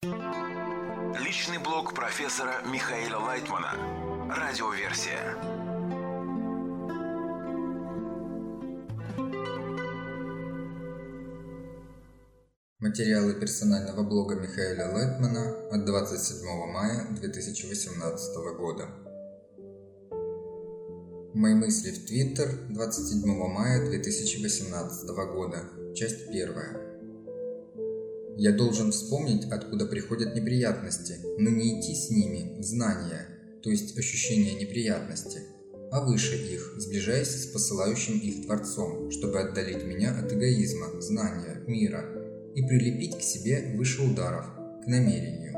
Личный блог профессора Михаила Лайтмана. Радиоверсия. Материалы персонального блога Михаила Лайтмана от 27 мая 2018 года. Мои мысли в Твиттер 27 мая 2018 года. Часть 1. Я должен вспомнить, откуда приходят неприятности, но не идти с ними в знание, то есть ощущение неприятности, а выше их, сближаясь с посылающим их Творцом, чтобы отдалить меня от эгоизма, знания, мира и прилепить к себе выше ударов, к намерению.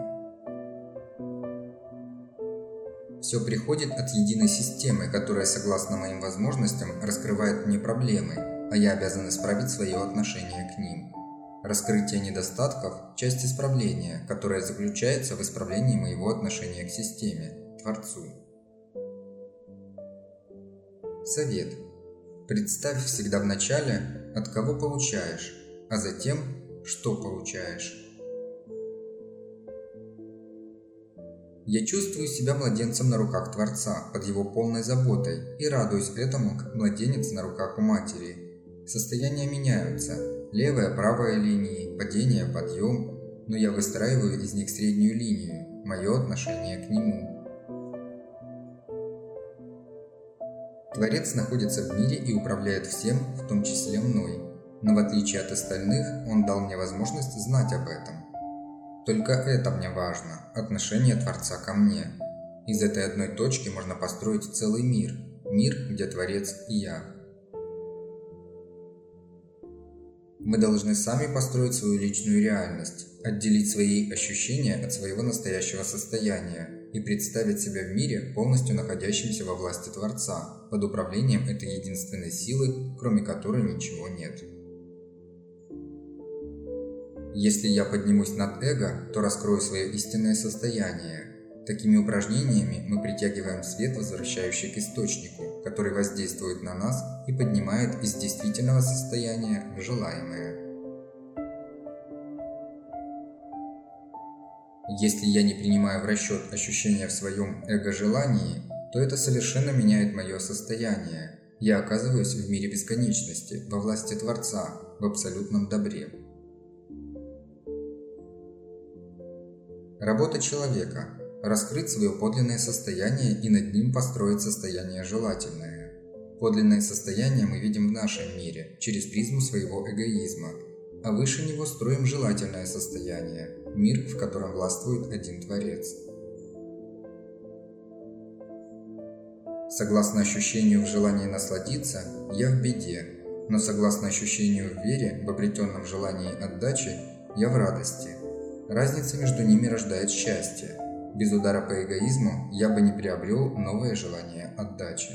Все приходит от единой системы, которая, согласно моим возможностям, раскрывает мне проблемы, а я обязан исправить свое отношение к ним. Раскрытие недостатков – часть исправления, которое заключается в исправлении моего отношения к системе, Творцу. Совет. Представь всегда в начале, от кого получаешь, а затем, что получаешь. Я чувствую себя младенцем на руках Творца, под его полной заботой, и радуюсь этому, как младенец на руках у матери. Состояния меняются. Левая, правая линии, падение, подъем, но я выстраиваю из них среднюю линию, мое отношение к нему. Творец находится в мире и управляет всем, в том числе мной, но в отличие от остальных, он дал мне возможность знать об этом. Только это мне важно, отношение Творца ко мне. Из этой одной точки можно построить целый мир, мир, где Творец и я. Мы должны сами построить свою личную реальность, отделить свои ощущения от своего настоящего состояния и представить себя в мире, полностью находящимся во власти Творца, под управлением этой единственной силы, кроме которой ничего нет. Если я поднимусь над эго, то раскрою свое истинное состояние. Такими упражнениями мы притягиваем свет, возвращающий к источнику, который воздействует на нас и поднимает из действительного состояния в желаемое. Если я не принимаю в расчет ощущения в своем эго-желании, то это совершенно меняет мое состояние. Я оказываюсь в мире бесконечности, во власти Творца, в абсолютном добре. Работа человека – раскрыть свое подлинное состояние и над ним построить состояние желательное. Подлинное состояние мы видим в нашем мире, через призму своего эгоизма, а выше него строим желательное состояние, мир, в котором властвует один Творец. Согласно ощущению в желании насладиться, я в беде, но согласно ощущению в вере, в обретенном желании отдачи, я в радости. Разница между ними рождает счастье. Без удара по эгоизму я бы не приобрел новое желание отдачи.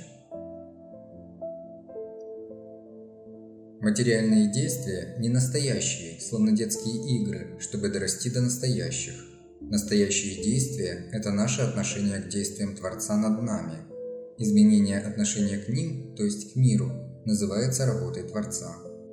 Материальные действия не настоящие, словно детские игры, чтобы дорасти до настоящих. Настоящие действия – это наше отношение к действиям Творца над нами. Изменение отношения к ним, то есть к миру, называется работой Творца.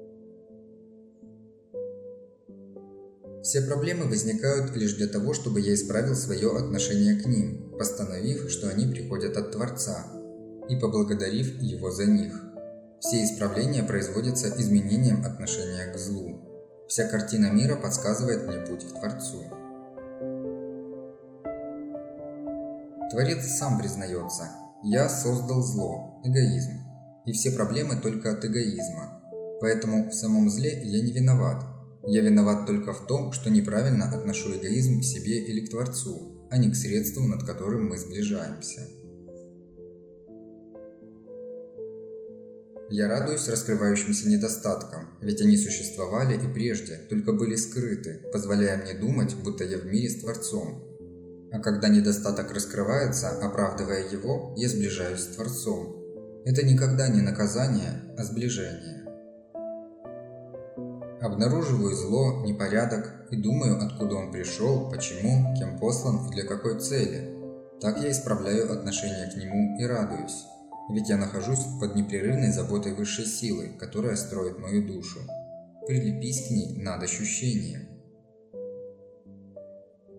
Все проблемы возникают лишь для того, чтобы я исправил свое отношение к ним, постановив, что они приходят от Творца, и поблагодарив Его за них. Все исправления производятся изменением отношения к злу. Вся картина мира подсказывает мне путь к Творцу. Творец сам признается: «Я создал зло, эгоизм, и все проблемы только от эгоизма, поэтому в самом зле я не виноват. Я виноват только в том, что неправильно отношу эгоизм к себе или к Творцу, а не к средству, над которым мы сближаемся». Я радуюсь раскрывающимся недостаткам, ведь они существовали и прежде, только были скрыты, позволяя мне думать, будто я в мире с Творцом. А когда недостаток раскрывается, оправдывая его, я сближаюсь с Творцом. Это никогда не наказание, а сближение. Обнаруживаю зло, непорядок и думаю, откуда он пришел, почему, кем послан и для какой цели. Так я исправляю отношение к нему и радуюсь. Ведь я нахожусь под непрерывной заботой высшей силы, которая строит мою душу. Прилепись к ней над ощущением.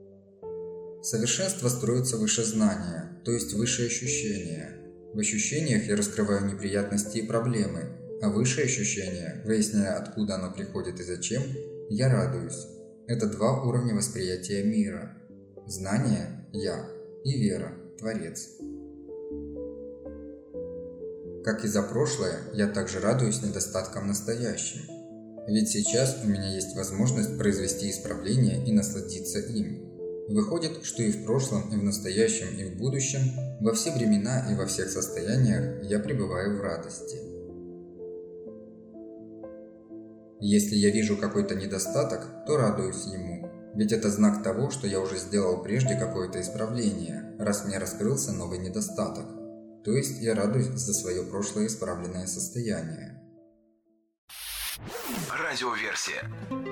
Совершенство строится выше знания, то есть выше ощущения. В ощущениях я раскрываю неприятности и проблемы, а выше ощущения, выясняя, откуда оно приходит и зачем, я радуюсь. Это два уровня восприятия мира. Знание – я, и вера – Творец. Как и за прошлое, я также радуюсь недостаткам настоящим. Ведь сейчас у меня есть возможность произвести исправление и насладиться им. Выходит, что и в прошлом, и в настоящем, и в будущем, во все времена и во всех состояниях я пребываю в радости. Если я вижу какой-то недостаток, то радуюсь ему, ведь это знак того, что я уже сделал прежде какое-то исправление, раз мне раскрылся новый недостаток. То есть я радуюсь за свое прошлое исправленное состояние. Радиоверсия.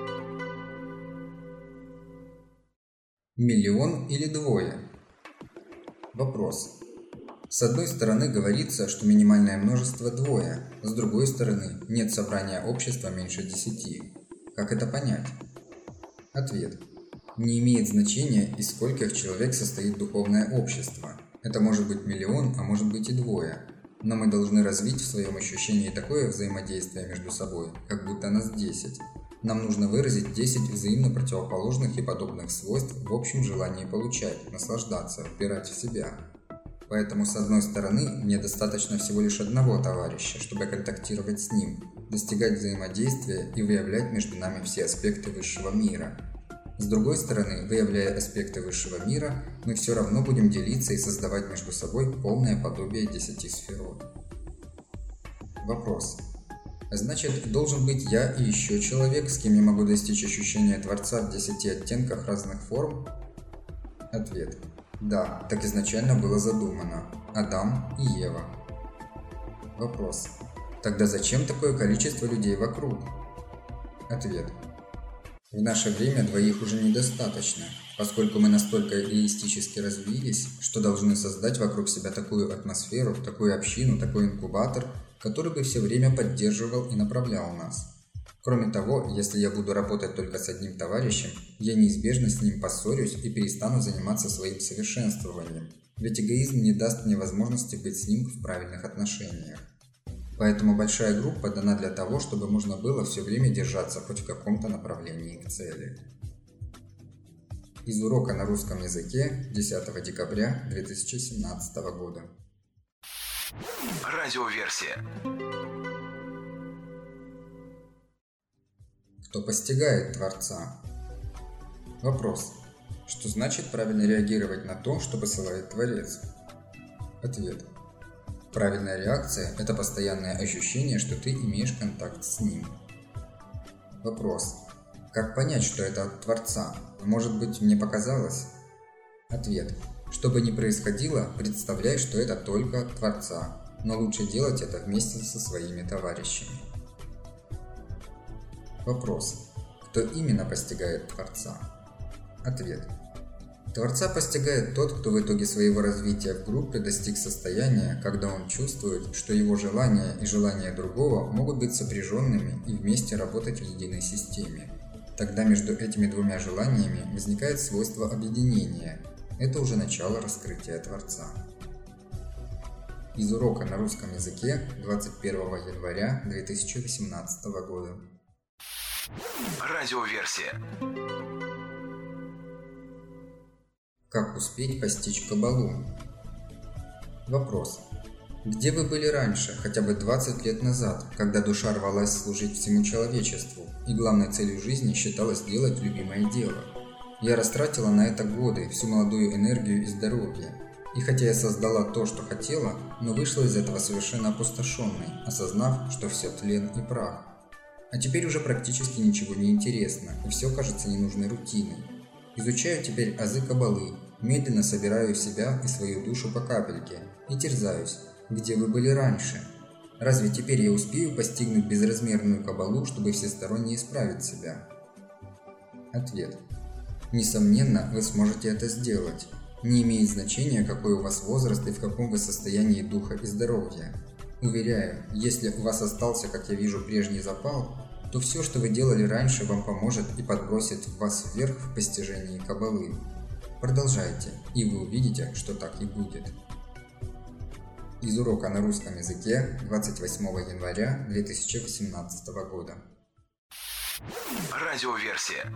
Миллион или двое? Вопрос. С одной стороны говорится, что минимальное множество двое, с другой стороны нет собрания общества меньше 10. Как это понять? Ответ. Не имеет значения, из скольких человек состоит духовное общество. Это может быть миллион, а может быть и двое. Но мы должны развить в своем ощущении такое взаимодействие между собой, как будто нас 10. Нам нужно выразить 10 взаимно противоположных и подобных свойств в общем желании получать, наслаждаться, вбирать в себя. Поэтому, с одной стороны, мне достаточно всего лишь одного товарища, чтобы контактировать с ним, достигать взаимодействия и выявлять между нами все аспекты высшего мира. С другой стороны, выявляя аспекты высшего мира, мы все равно будем делиться и создавать между собой полное подобие 10 сферот. Вопрос. Значит, должен быть я и еще человек, с кем я могу достичь ощущения Творца в 10 оттенках разных форм? Ответ. Да, так изначально было задумано. Адам и Ева. Вопрос. Тогда зачем такое количество людей вокруг? Ответ. В наше время двоих уже недостаточно, поскольку мы настолько эгоистически развились, что должны создать вокруг себя такую атмосферу, такую общину, такой инкубатор, который бы все время поддерживал и направлял нас. Кроме того, если я буду работать только с одним товарищем, я неизбежно с ним поссорюсь и перестану заниматься своим совершенствованием, ведь эгоизм не даст мне возможности быть с ним в правильных отношениях. Поэтому большая группа дана для того, чтобы можно было все время держаться хоть в каком-то направлении к цели. Из урока на русском языке 10 декабря 2017 года. Радиоверсия. Кто постигает Творца? Вопрос. Что значит правильно реагировать на то, что посылает Творец? Ответ. Правильная реакция – это постоянное ощущение, что ты имеешь контакт с ним. Вопрос. Как понять, что это от Творца? Может быть, мне показалось? Ответ. Что бы ни происходило, представляй, что это только от Творца, но лучше делать это вместе со своими товарищами. Вопрос. Кто именно постигает Творца? Ответ. Творца постигает тот, кто в итоге своего развития в группе достиг состояния, когда он чувствует, что его желания и желания другого могут быть сопряженными и вместе работать в единой системе. Тогда между этими двумя желаниями возникает свойство объединения. Это уже начало раскрытия Творца. Из урока на русском языке 21 января 2018 года. Радиоверсия. Как успеть постичь Кабалу? Вопрос. Где вы были раньше, хотя бы 20 лет назад, когда душа рвалась служить всему человечеству, и главной целью жизни считалось делать любимое дело? Я растратила на это годы, всю молодую энергию и здоровье. И хотя я создала то, что хотела, но вышла из этого совершенно опустошенной, осознав, что все тлен и прах. А теперь уже практически ничего не интересно, и все кажется ненужной рутиной. Изучаю теперь азы Кабалы, медленно собираю себя и свою душу по капельке и терзаюсь, где вы были раньше. Разве теперь я успею постигнуть безразмерную Кабалу, чтобы всесторонне исправить себя? Ответ. Несомненно, вы сможете это сделать. Не имеет значения, какой у вас возраст и в каком вы состоянии духа и здоровья. Уверяю, если у вас остался, как я вижу, прежний запал, то все, что вы делали раньше, вам поможет и подбросит вас вверх в постижении Кабалы. Продолжайте, и вы увидите, что так и будет. Из урока на русском языке 28 января 2018 года. Радиоверсия.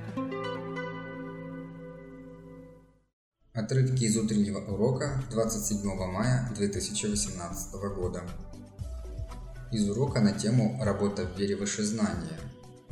Отрывки из утреннего урока 27 мая 2018 года. Из урока на тему «Работа в вере выше знания».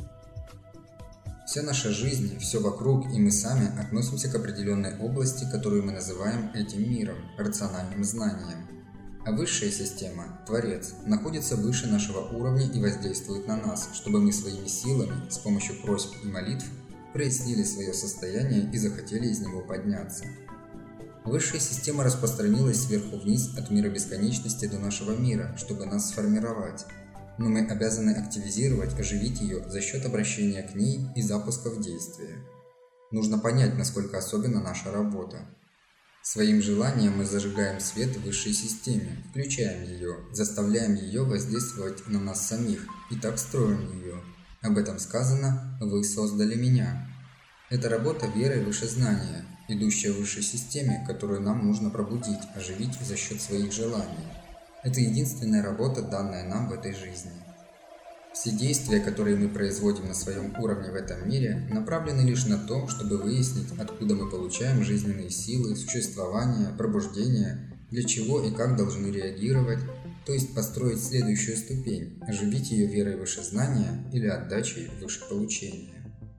Вся наша жизнь, все вокруг и мы сами относимся к определенной области, которую мы называем этим миром, рациональным знанием. А высшая система, Творец, находится выше нашего уровня и воздействует на нас, чтобы мы своими силами, с помощью просьб и молитв, прояснили свое состояние и захотели из него подняться. Высшая система распространилась сверху вниз от мира бесконечности до нашего мира, чтобы нас сформировать. Но мы обязаны активизировать, оживить ее за счет обращения к ней и запуска в действие. Нужно понять, насколько особенна наша работа. Своим желанием мы зажигаем свет в высшей системе, включаем ее, заставляем ее воздействовать на нас самих и так строим ее. Об этом сказано «Вы создали меня». Это работа веры выше знания, идущая в высшей системе, которую нам нужно пробудить, оживить за счет своих желаний. Это единственная работа, данная нам в этой жизни. Все действия, которые мы производим на своем уровне в этом мире, направлены лишь на то, чтобы выяснить, откуда мы получаем жизненные силы, существование, пробуждение, для чего и как должны реагировать, то есть построить следующую ступень, оживить ее верой выше знания или отдачей выше получения.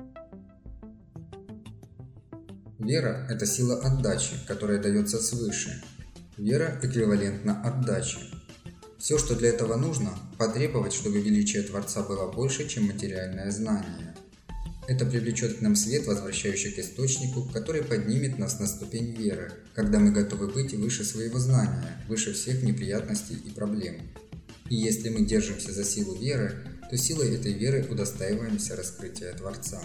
Вера – это сила отдачи, которая дается свыше. Вера эквивалентна отдаче. Все, что для этого нужно – потребовать, чтобы величие Творца было больше, чем материальное знание. Это привлечет к нам свет, возвращающий к источнику, который поднимет нас на ступень веры, когда мы готовы быть выше своего знания, выше всех неприятностей и проблем. И если мы держимся за силу веры, то силой этой веры удостаиваемся раскрытия Творца.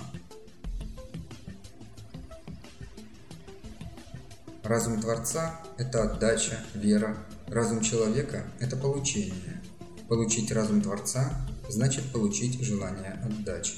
Разум Творца – это отдача, вера. Разум человека – это получение. Получить разум Творца – значит получить желание отдачи.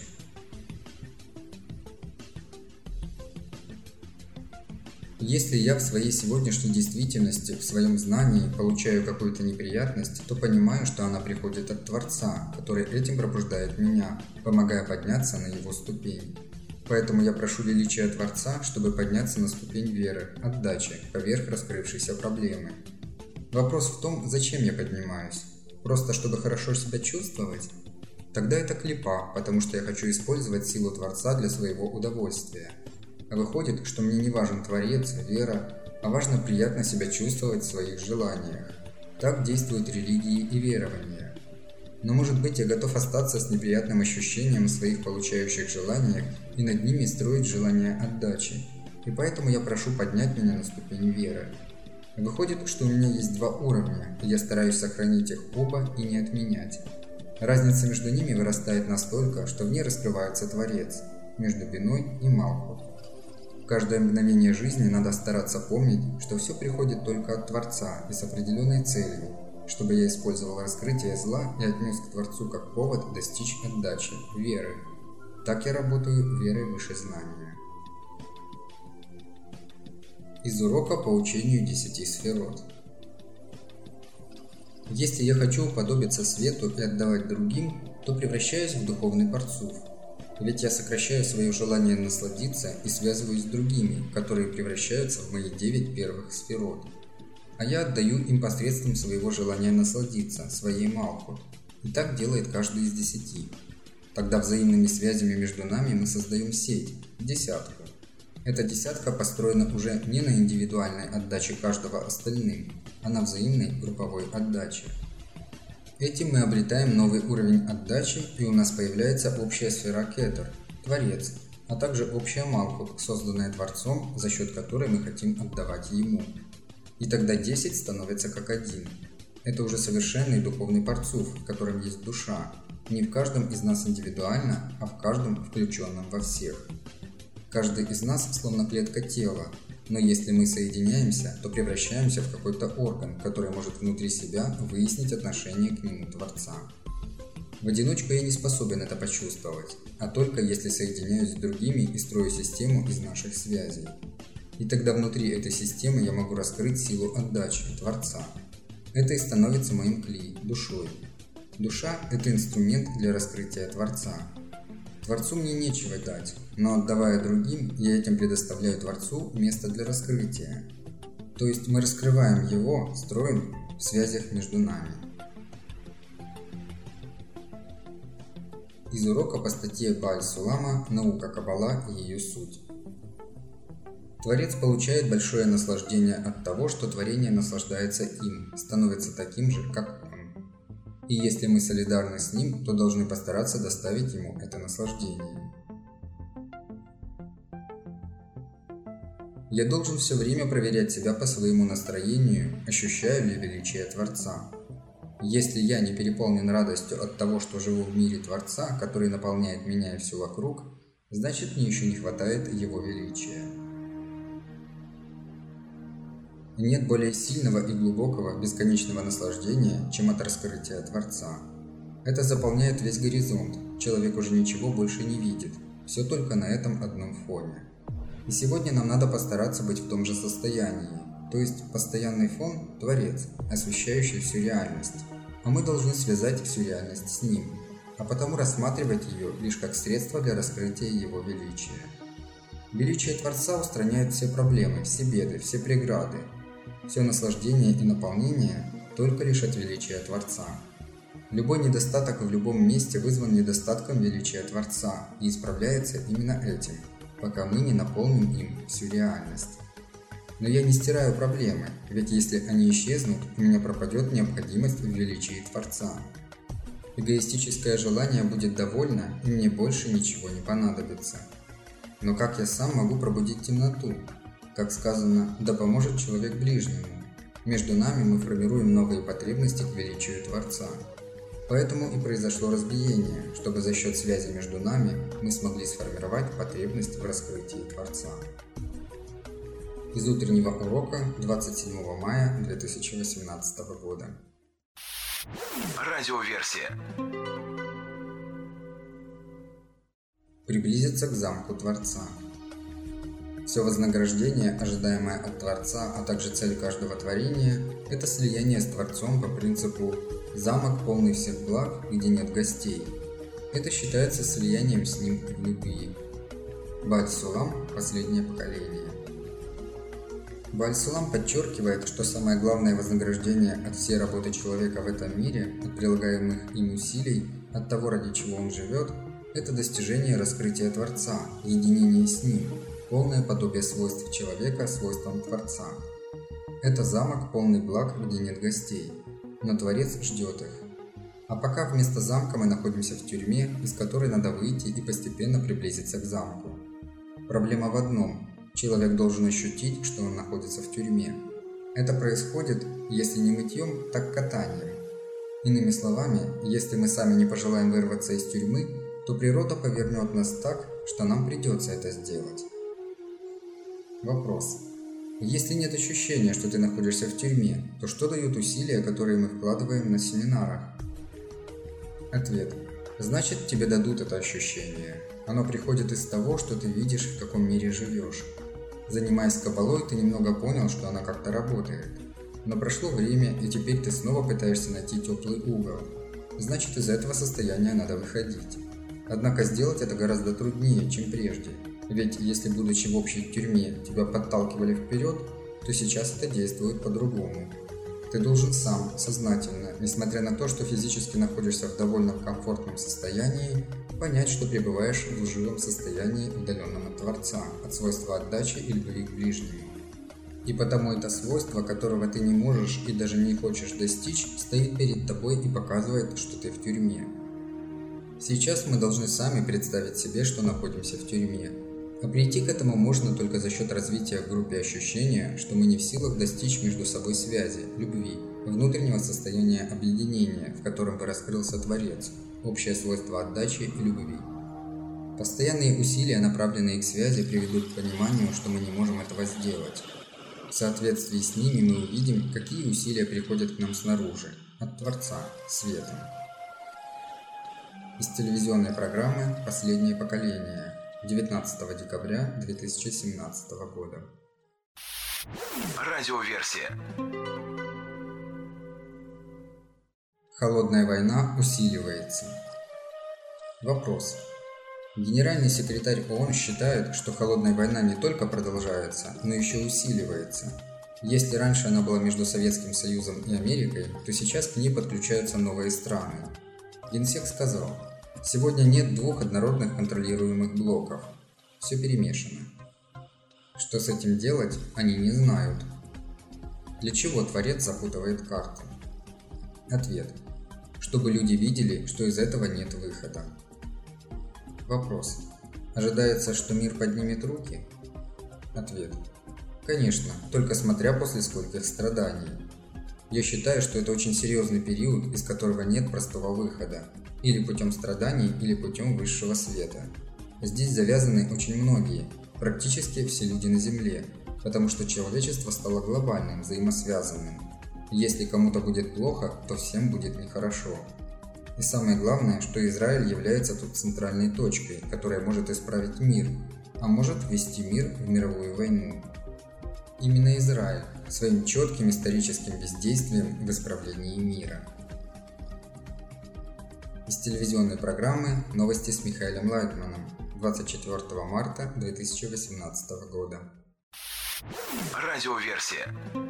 Если я в своей сегодняшней действительности, в своем знании получаю какую-то неприятность, то понимаю, что она приходит от Творца, который этим пробуждает меня, помогая подняться на его ступень. Поэтому я прошу величия Творца, чтобы подняться на ступень веры, отдачи, поверх раскрывшейся проблемы. Вопрос в том, зачем я поднимаюсь? Просто чтобы хорошо себя чувствовать? Тогда это клепа, потому что я хочу использовать силу Творца для своего удовольствия. А выходит, что мне не важен Творец, вера, а важно приятно себя чувствовать в своих желаниях. Так действуют религии и верования. Но может быть я готов остаться с неприятным ощущением в своих получающих желаниях и над ними строить желание отдачи. И поэтому я прошу поднять меня на ступень веры. Выходит, что у меня есть два уровня, и я стараюсь сохранить их оба и не отменять. Разница между ними вырастает настолько, что в ней раскрывается Творец, между Биной и Малхут. В каждое мгновение жизни надо стараться помнить, что все приходит только от Творца и с определенной целью, чтобы я использовал раскрытие зла и отнес к Творцу как повод достичь отдачи, веры. Так я работаю верой выше знания. Из урока по учению 10 сферот. Если я хочу уподобиться свету и отдавать другим, то превращаюсь в духовный парцуф. Ведь я сокращаю свое желание насладиться и связываюсь с другими, которые превращаются в мои 9 первых сферот. А я отдаю им посредством своего желания насладиться, своей Малхут. И так делает каждый из 10. Тогда взаимными связями между нами мы создаем сеть, десятку. Эта десятка построена уже не на индивидуальной отдаче каждого остальным, а на взаимной групповой отдаче. Этим мы обретаем новый уровень отдачи, и у нас появляется общая сфера Кетер, Творец, а также общая Малхут, созданная Творцом, за счет которой мы хотим отдавать Ему. И тогда 10 становится как один. Это уже совершенный духовный парцуф, в котором есть душа, не в каждом из нас индивидуально, а в каждом включенном во всех. Каждый из нас словно клетка тела, но если мы соединяемся, то превращаемся в какой-то орган, который может внутри себя выяснить отношение к нему Творца. В одиночку я не способен это почувствовать, а только если соединяюсь с другими и строю систему из наших связей. И тогда внутри этой системы я могу раскрыть силу отдачи, Творца. Это и становится моим кли, душой. Душа – это инструмент для раскрытия Творца. Творцу мне нечего дать, но отдавая другим, я этим предоставляю Творцу место для раскрытия. То есть мы раскрываем его, строим в связях между нами. Из урока по статье Бааль-Сулама «Наука Каббала и ее суть». Творец получает большое наслаждение от того, что творение наслаждается им, становится таким же, как он. И если мы солидарны с ним, то должны постараться доставить ему это наслаждение. Я должен все время проверять себя по своему настроению, ощущаю ли величие Творца. Если я не переполнен радостью от того, что живу в мире Творца, который наполняет меня и все вокруг, значит, мне еще не хватает его величия. Нет более сильного и глубокого, бесконечного наслаждения, чем от раскрытия Творца. Это заполняет весь горизонт, человек уже ничего больше не видит, все только на этом одном фоне. И сегодня нам надо постараться быть в том же состоянии, то есть постоянный фон – Творец, освещающий всю реальность, а мы должны связать всю реальность с Ним, а потому рассматривать ее лишь как средство для раскрытия Его величия. Величие Творца устраняет все проблемы, все беды, все преграды. Все наслаждение и наполнение только лишь от величия Творца. Любой недостаток в любом месте вызван недостатком величия Творца и исправляется именно этим, пока мы не наполним им всю реальность. Но я не стираю проблемы, ведь если они исчезнут, у меня пропадет необходимость в величии Творца. Эгоистическое желание будет довольно, и мне больше ничего не понадобится. Но как я сам могу пробудить темноту? Как сказано, да поможет человек ближнему. Между нами мы формируем новые потребности к величию Творца. Поэтому и произошло разбиение, чтобы за счет связи между нами мы смогли сформировать потребность в раскрытии Творца. Из утреннего урока 27 мая 2018 года. Радиоверсия. Приблизиться к замку Творца. Все вознаграждение, ожидаемое от Творца, а также цель каждого творения – это слияние с Творцом по принципу «замок, полный всех благ, где нет гостей». Это считается слиянием с Ним в любви. Бааль-Сулам – последнее поколение. Бааль-Сулам подчеркивает, что самое главное вознаграждение от всей работы человека в этом мире, от прилагаемых им усилий, от того, ради чего он живет – это достижение раскрытия Творца, единение с Ним, полное подобие свойств человека свойствам Творца. Это замок, полный благ, где нет гостей, но Творец ждет их. А пока вместо замка мы находимся в тюрьме, из которой надо выйти и постепенно приблизиться к замку. Проблема в одном – человек должен ощутить, что он находится в тюрьме. Это происходит, если не мытьем, так катанием. Иными словами, если мы сами не пожелаем вырваться из тюрьмы, то природа повернет нас так, что нам придется это сделать. Вопрос. Если нет ощущения, что ты находишься в тюрьме, то что дают усилия, которые мы вкладываем на семинарах? Ответ. Значит, тебе дадут это ощущение. Оно приходит из того, что ты видишь, в каком мире живешь. Занимаясь каббалой, ты немного понял, что она как-то работает. Но прошло время, и теперь ты снова пытаешься найти теплый угол. Значит, из этого состояния надо выходить. Однако сделать это гораздо труднее, чем прежде. Ведь если, будучи в общей тюрьме, тебя подталкивали вперед, то сейчас это действует по-другому. Ты должен сам, сознательно, несмотря на то, что физически находишься в довольно комфортном состоянии, понять, что пребываешь в лживом состоянии, удаленном от Творца, от свойства отдачи и любви к ближнему. И потому это свойство, которого ты не можешь и даже не хочешь достичь, стоит перед тобой и показывает, что ты в тюрьме. Сейчас мы должны сами представить себе, что находимся в тюрьме. А прийти к этому можно только за счет развития в группе ощущения, что мы не в силах достичь между собой связи, любви, внутреннего состояния объединения, в котором бы раскрылся Творец, общее свойство отдачи и любви. Постоянные усилия, направленные к связи, приведут к пониманию, что мы не можем этого сделать. В соответствии с ними мы увидим, какие усилия приходят к нам снаружи, от Творца, светом. Из телевизионной программы «Последнее поколение», 19 декабря 2017 года. Радиоверсия. Холодная война усиливается. Вопрос. Генеральный секретарь ООН считает, что холодная война не только продолжается, но еще усиливается. Если раньше она была между Советским Союзом и Америкой, то сейчас к ней подключаются новые страны. Генсек сказал, сегодня нет двух однородных контролируемых блоков. Все перемешано. Что с этим делать, они не знают. Для чего Творец запутывает карты? Ответ. Чтобы люди видели, что из этого нет выхода. Вопрос. Ожидается, что мир поднимет руки? Ответ. Конечно, только смотря после скольких страданий. Я считаю, что это очень серьезный период, из которого нет простого выхода. Или путем страданий, или путем высшего света. Здесь завязаны очень многие, практически все люди на Земле, потому что человечество стало глобальным, взаимосвязанным. Если кому-то будет плохо, то всем будет нехорошо. И самое главное, что Израиль является тут центральной точкой, которая может исправить мир, а может ввести мир в мировую войну. Именно Израиль своим четким историческим бездействием в исправлении мира. Из телевизионной программы «Новости с Михаилом Лайтманом» 24 марта 2018 года. Радиоверсия.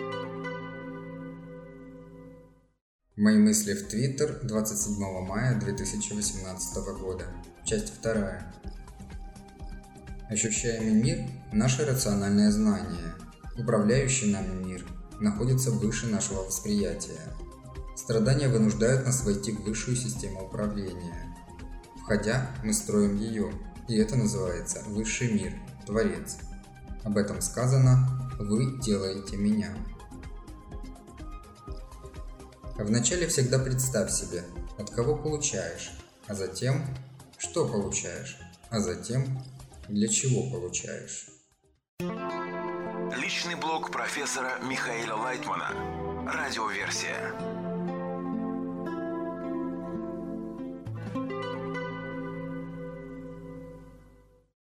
Мои мысли в Твиттер 27 мая 2018 года. Часть 2. Ощущаемый мир – наше рациональное знание. Управляющий нами мир находится выше нашего восприятия. Страдания вынуждают нас войти в высшую систему управления. Входя, мы строим ее, и это называется высший мир, Творец. Об этом сказано «Вы делаете меня». Вначале всегда представь себе, от кого получаешь, а затем, что получаешь, а затем, для чего получаешь. Личный блог профессора Михаила Лайтмана. Радиоверсия.